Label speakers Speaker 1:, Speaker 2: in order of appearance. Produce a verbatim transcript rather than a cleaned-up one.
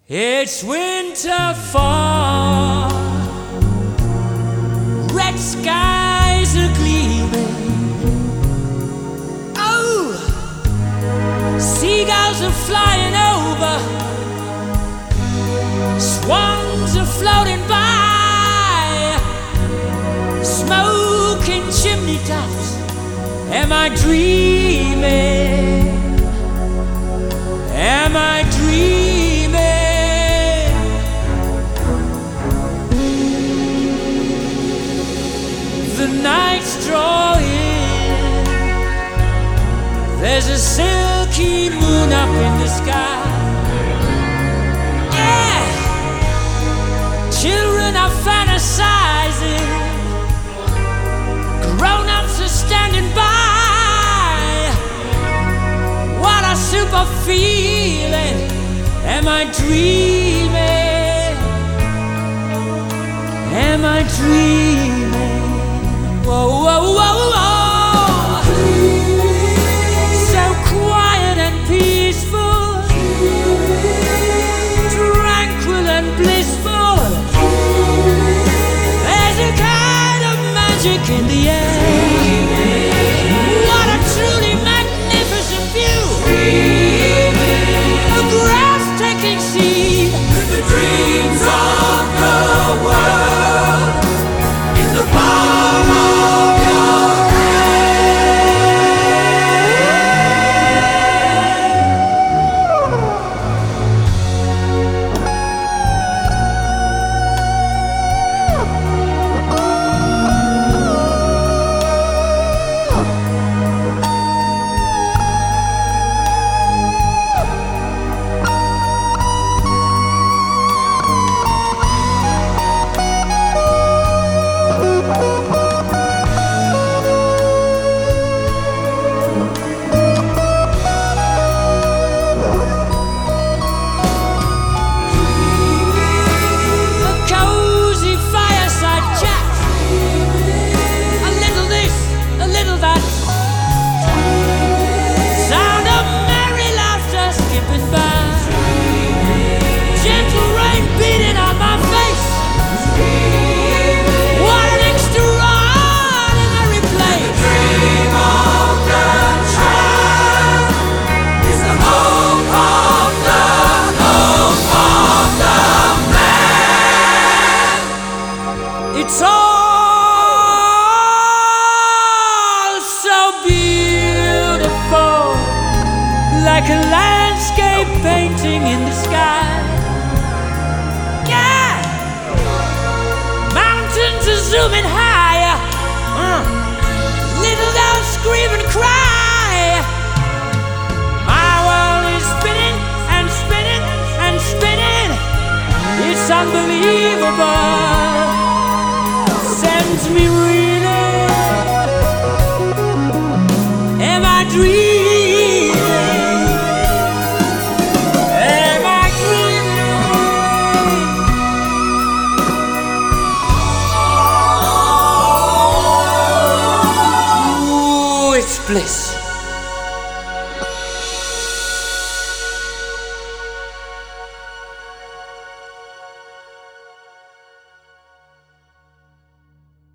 Speaker 1: It's winter fall, red skies are gleaming. Oh, seagulls are flying over, swans are floating by, smoking chimney tops. Am I dreaming? Am I dreaming? The night's drawing, there's a silky moon up in the sky. Yeah, children are fantasizing, grown-ups are standing by. What a super feeling. Am I dreaming? Am I dreaming? Whoa, whoa, whoa, whoa. So quiet and peaceful, tranquil and blissful. There's a kind of magic in the air. What a truly magnificent view. A breathtaking scene. The dreams of the world in the palm of your It's all so beautiful, like a landscape painting in the sky. Yeah, mountains are zooming higher, uh. Little dogs scream and cry. My world is spinning and spinning and spinning. It's unbelievable. Sends me reeling. Am I dreaming? Am I dreaming? Ooh, it's bliss.